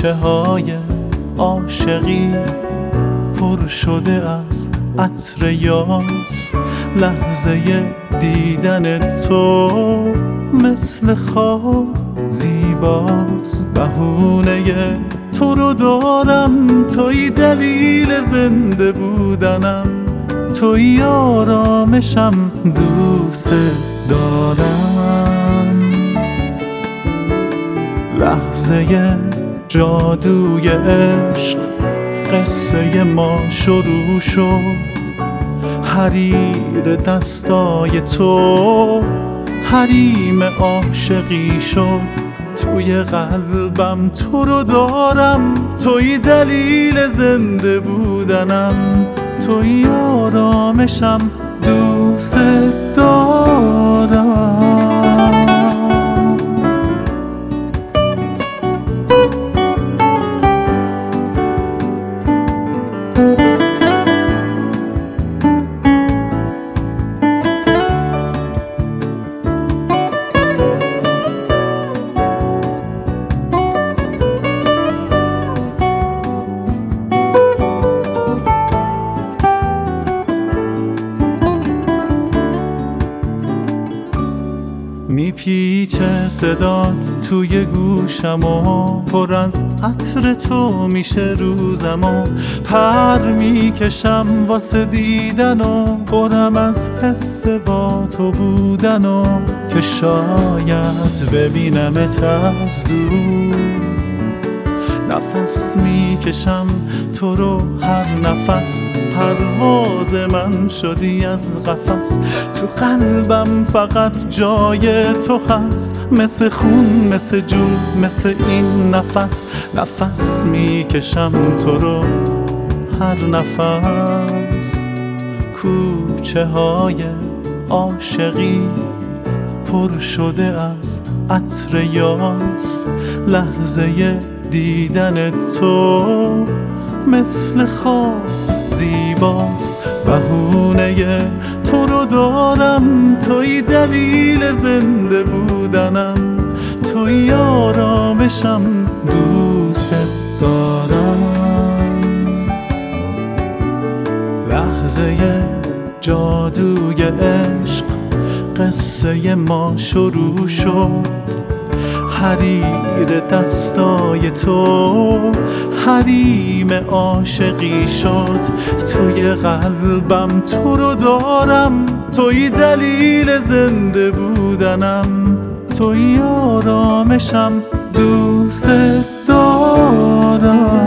کوچه های عاشقی پر شده از عطر یاس. لحظه دیدن تو مثل خواب زیباست. بهونه تو رو دارم، توی دلیل زنده بودنم، توی آرامشم، دوست دارم. لحظه جادوی عشق، قصه ما شروع شد. حریر دستای تو حریم عاشقی شد. توی قلبم تو رو دارم، توی دلیل زنده بودنم، توی آرامشم، دوست دارم. میپیچه صدات توی گوشم و پر از عطر تو میشه روزم و پر میکشم واسه دیدن و پرم از حس با تو بودن و که شاید ببینمت از دور. نفس میکشم تو رو هر نفس، پرواز من شدی از قفس. تو قلبم فقط جای تو هست، مثل خون، مثل جون، مثل این نفس. نفس میکشم تو رو هر نفس. کوچه های عاشقی پر شده از عطر یاس. لحظه دیدن تو مثل خواب زیباست. بهونه تو رو دارم، توی دلیل زنده بودنم، توی آرامشم، دوست دارم. لحظه جادوی عشق، قصه ما شروع شد. حریر دستای تو حریم عاشقی شد. توی قلبم تو رو دارم، توی دلیل زنده بودنم، توی آرامشم، دوست دارم.